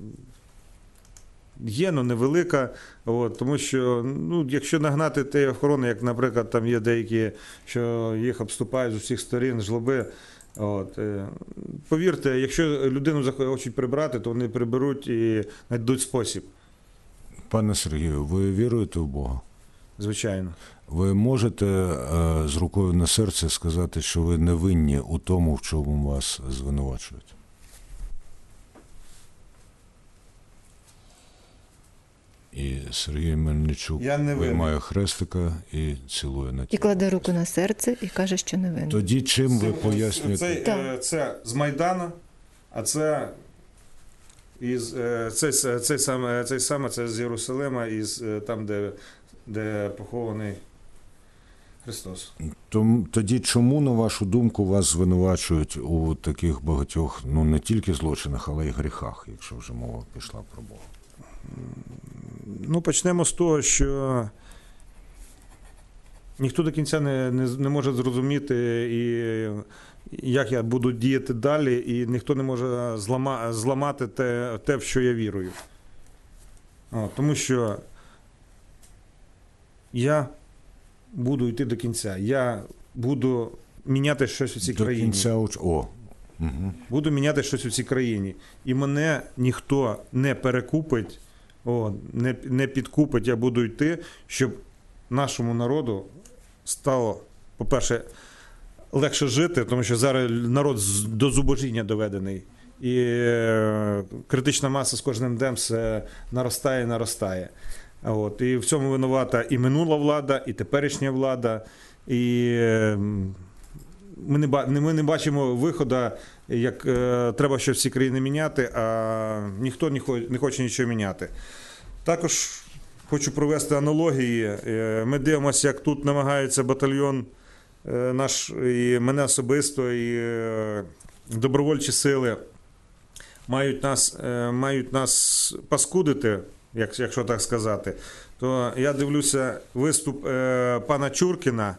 є, але невелика, от, тому що, ну, якщо нагнати те охорони, як, наприклад, там є деякі, що їх обступають з усіх сторін, жлоби, от, повірте, якщо людину захочуть прибрати, то вони приберуть і знайдуть спосіб. Пане Сергію, ви віруєте в Бога? Звичайно. Ви можете е, з рукою на серці сказати, що ви не винні у тому, в чому вас звинувачують? І Сергій Мельничук виймає хрестика і цілує на тіло. І кладе руку на серце і каже, що не винен. Тоді чим ви пояснюєте? Це, це з Майдану, а це із цей, цей саме, цей саме це з Єрусалима, із там, де, де похований Христос. Тоді чому, на вашу думку, вас звинувачують у таких багатьох, ну не тільки злочинах, але й гріхах, якщо вже мова пішла про Бога? Ну, почнемо з того, що ніхто до кінця не, не, не може зрозуміти, і як я буду діяти далі, і ніхто не може злама, зламати те, те, в що я вірую. О, тому що я буду йти до кінця. Я буду міняти щось у цій до країні. Кінця, о. Угу. Буду міняти щось у цій країні. І мене ніхто не перекупить, о, не, не підкупить. Я буду йти, щоб нашому народу стало, по-перше, легше жити, тому що зараз народ до зубожіння доведений. І е, критична маса з кожним днем все наростає і наростає. От. І в цьому винувата і минула влада, і теперішня влада. І е, ми, не, ми не бачимо виходу, як е, треба щось в цій країні міняти, а ніхто не, хо, не хоче нічого міняти. Також хочу провести аналогії. Е, ми дивимося, як тут намагається батальйон е, наш, і мене особисто, і е, добровольчі сили мають нас, е, мають нас паскудити, як, якщо так сказати. То я дивлюся виступ е, пана Чуркіна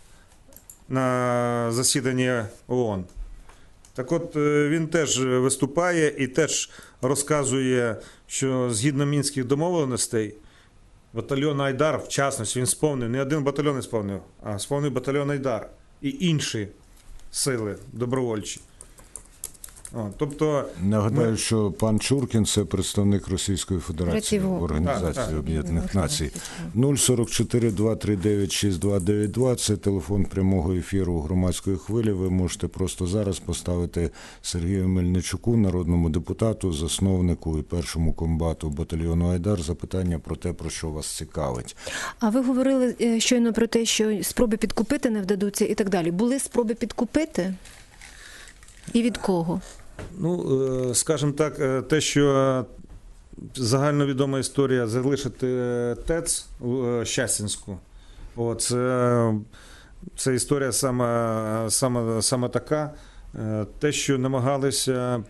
на засіданні ООН. Так от, він теж виступає і теж розказує, що згідно Мінських домовленостей батальйон Айдар, в частності, він сповнив, не один батальйон не сповнив, а сповнив батальйон Айдар і інші сили добровольчі. О, тобто, нагадаю, ми... що пан Чуркін – це представник Російської Федерації в Організації Об'єднаних Націй. нуль сорок чотири два три дев'ять шість два дев'ять два – це телефон прямого ефіру Громадської хвилі. Ви можете просто зараз поставити Сергію Мельничуку, народному депутату, засновнику і першому комбату батальйону Айдар, запитання про те, про що вас цікавить. А ви говорили щойно про те, що спроби підкупити не вдадуться і так далі. Були спроби підкупити? І від кого? Ну, скажімо так, те, що загальновідома історія залишити ТЕЦ Щастинську, це, це історія саме, саме, саме така. Те, що намагалися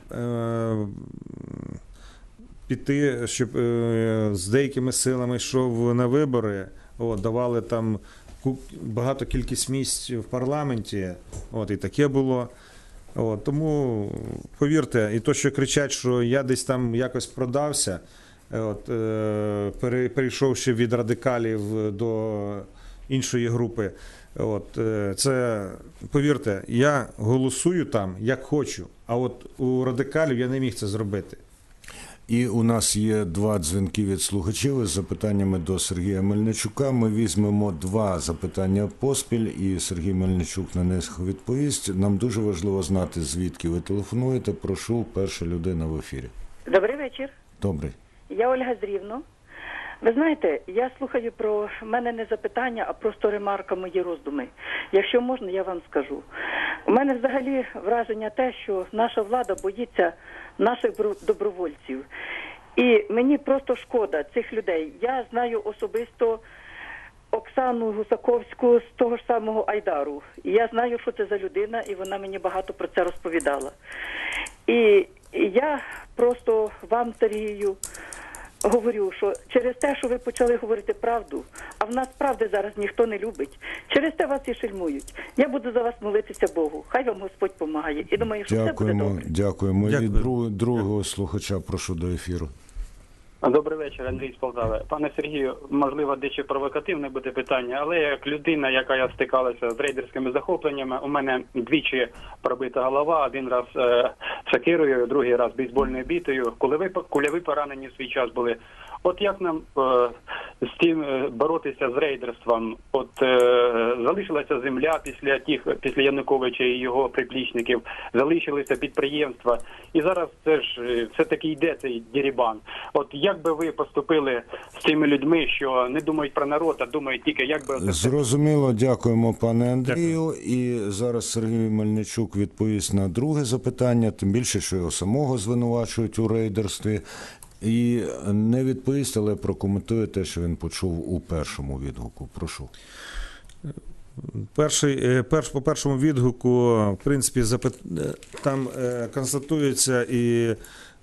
піти, щоб з деякими силами йшов на вибори, от, давали там багато кількість місць в парламенті, от, і таке було. От, тому, повірте, і то, що кричать, що я десь там якось продався, от, е, перейшовши від радикалів до іншої групи, от, е, це, повірте, я голосую там, як хочу, а от у радикалів я не міг це зробити. І у нас є два дзвінки від слухачів із запитаннями до Сергія Мельничука. Ми візьмемо два запитання поспіль, і Сергій Мельничук на них відповість. Нам дуже важливо знати, звідки ви телефонуєте. Прошу, перша людина в ефірі. Добрий вечір. Добрий. Я Ольга з Рівно. Ви знаєте, я слухаю про, в мене не запитання, а просто ремарка, мої роздуми. Якщо можна, я вам скажу. У мене взагалі враження те, що наша влада боїться наших добровольців. І мені просто шкода цих людей. Я знаю особисто Оксану Гусаковську з того ж самого Айдару. І я знаю, що це за людина, і вона мені багато про це розповідала. І я просто вам, Сергію, говорю, що через те, що ви почали говорити правду, а в нас правди зараз ніхто не любить, через те вас і шельмують. Я буду за вас молитися Богу. Хай вам Господь помагає. І думаю, що все буде добре. Дякуємо. І Дякую. друг, другого слухача прошу до ефіру. Добрий вечір, Андрій з Полтави. Пане Сергію, можливо, дещо провокативне буде питання, але як людина, яка я стикалася з рейдерськими захопленнями, у мене двічі пробита голова, один раз е, сокирою, другий раз бейсбольною бітою, кульові, кульові поранені в свій час були. От як нам е, з тим е, боротися з рейдерством? От е, залишилася земля після тих, після Януковича і його приплічників, залишилися підприємства, і зараз це ж е, все-таки йде цей дерибан. От як би ви поступили з цими людьми, що не думають про народ, а думають тільки, як би... Це... Зрозуміло, дякуємо, пане Андрію. Дякую. І зараз Сергій Мельничук відповість на друге запитання, тим більше, що його самого звинувачують у рейдерстві. І не відповість, але прокоментує те, що він почув у першому відгуку. Прошу. Перший, перш, по першому відгуку, в принципі, запит... там е, констатується і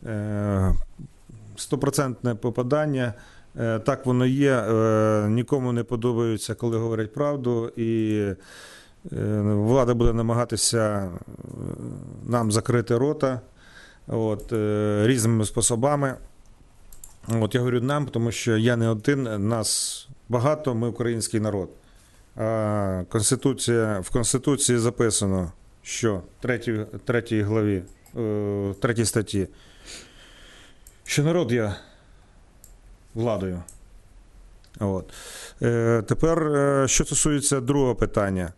стопроцентне попадання. Е, так воно є. Е, нікому не подобається, коли говорять правду. І е, влада буде намагатися нам закрити рота от, е, різними способами. От я говорю нам, тому що я не один, нас багато, ми український народ. А Конституція, в Конституції записано, що в третій, третій главі, в третій статті, що народ є владою. От. Е, тепер, що стосується другого питання.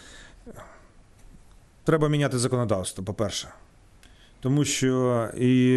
Треба міняти законодавство, по-перше. Тому що і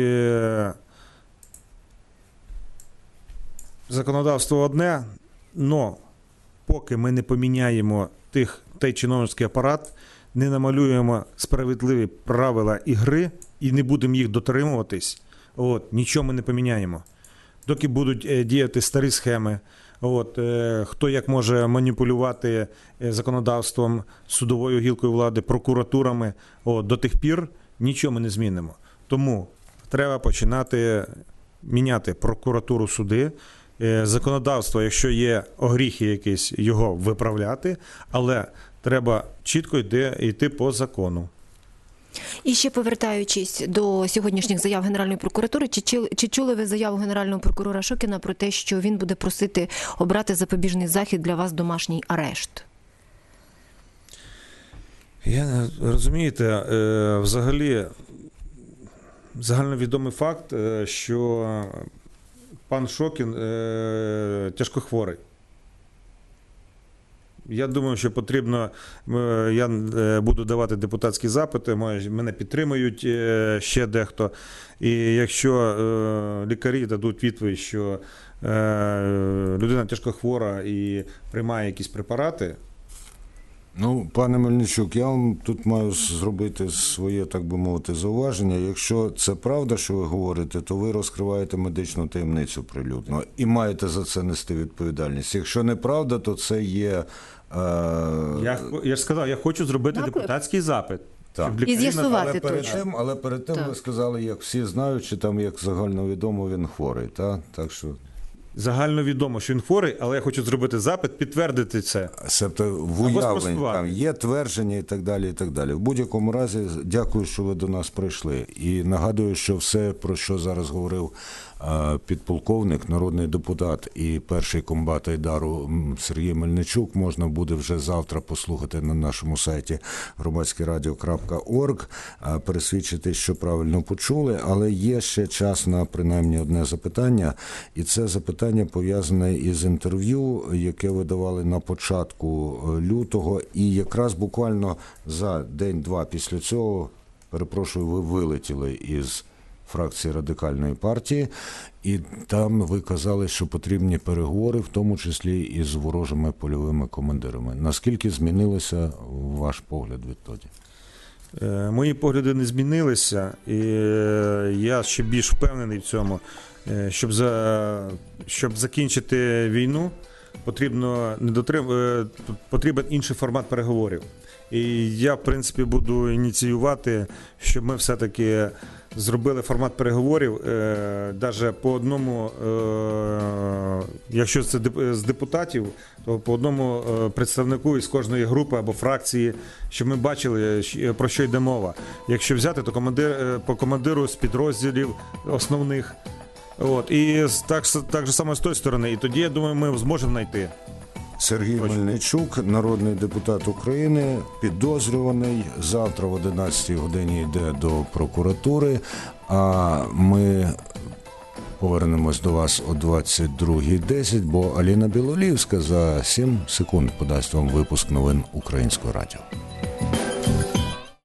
законодавство одне, але поки ми не поміняємо тих, той чиновницький апарат, не намалюємо справедливі правила ігри і не будемо їх дотримуватись, от, нічого ми не поміняємо. Доки будуть діяти старі схеми, от, хто як може маніпулювати законодавством, судовою гілкою влади, прокуратурами, от, до тих пір нічого ми не змінимо. Тому треба починати міняти прокуратуру, суди, законодавство, якщо є огріхи якісь, його виправляти, але треба чітко йти, йти по закону. І ще повертаючись до сьогоднішніх заяв Генеральної прокуратури, чи, чи, чи чули ви заяву генерального прокурора Шокіна про те, що він буде просити обрати запобіжний захід для вас домашній арешт? Я, розумієте, взагалі загальновідомий факт, що пан Шокін е, тяжкохворий. Я думаю, що потрібно, я буду давати депутатські запити, мене підтримують ще дехто. І якщо е, лікарі дадуть відповідь, що е, людина тяжкохвора і приймає якісь препарати. Ну, пане Мельничук, я вам тут маю зробити своє, так би мовити, зауваження. Якщо це правда, що ви говорите, то ви розкриваєте медичну таємницю прилюдно і маєте за це нести відповідальність. Якщо неправда, то це є... Е... Я, я ж сказав, я хочу зробити Дякую. депутатський запит. Так. І з'ясувати але перед точно. тим, але перед тим Так. ви сказали, як всі знають, чи там, як загальновідомо, він хворий. Та? Так що... Загально відомо, що він хворий, але я хочу зробити запит, підтвердити це. Тобто в уявленні там є твердження і так далі, і так далі. В будь-якому разі, дякую, що ви до нас прийшли. І нагадую, що все, про що зараз говорив підполковник, народний депутат і перший комбат Айдару Сергій Мельничук, можна буде вже завтра послухати на нашому сайті громадське радіо крапка орг, пересвідчити, що правильно почули, але є ще час на принаймні одне запитання, і це запитання пов'язане із інтерв'ю, яке ви давали на початку лютого, і якраз буквально за день-два після цього, перепрошую, ви вилетіли із фракції Радикальної партії, і там ви казали, що потрібні переговори, в тому числі і з ворожими польовими командирами. Наскільки змінилося ваш погляд відтоді? Мої погляди не змінилися, і я ще більш впевнений в цьому. Щоб, за, щоб закінчити війну, потрібно не дотрим, потрібен інший формат переговорів. І я, в принципі, буду ініціювати, щоб ми все-таки зробили формат переговорів, навіть по одному, якщо це з депутатів, то по одному представнику із кожної групи або фракції, щоб ми бачили, про що йде мова. Якщо взяти, то командир, по командиру з підрозділів основних. От, і так, так же саме з тої сторони. І тоді, я думаю, ми зможемо знайти. Сергій Мельничук, народний депутат України, підозрюваний. Завтра в одинадцятій годині йде до прокуратури, а ми повернемось до вас о двадцять другій десять, бо Аліна Білолівська за сім секунд подасть вам випуск новин Українського радіо.